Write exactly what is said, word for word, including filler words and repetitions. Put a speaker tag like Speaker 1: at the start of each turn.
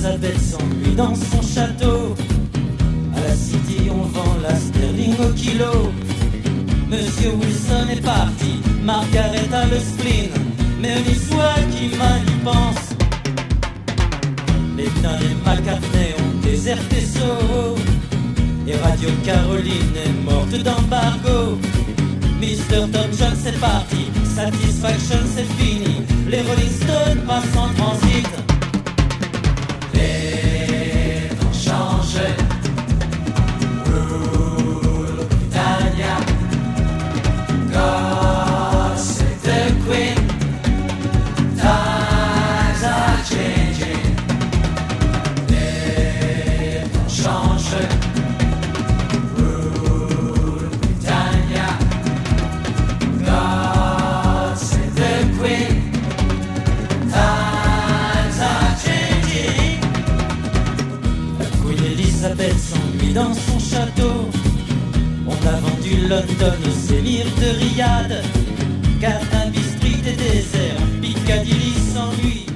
Speaker 1: Elisabeth s'ennuie dans son château. À la City on vend la sterling au kilo. Monsieur Wilson est parti, Margaret a le spleen, mais on y soit qui mal y pense. Les Dylan et McCartney ont déserté Soho, et Radio Caroline est morte d'embargo. Mister Tom Jones c'est parti, Satisfaction c'est fini, les Rolling Stones passent en transit. Les temps changent, rule Britannia, God save the Queen, times are changing. Les temps changent, rule Britannia, God save the Queen, times are changing. La Queen Elizabeth s'ennuie dans son château. On a vendu London aux émirs de Riyad, Carnaby Street est désert, Piccadilly s'ennuie.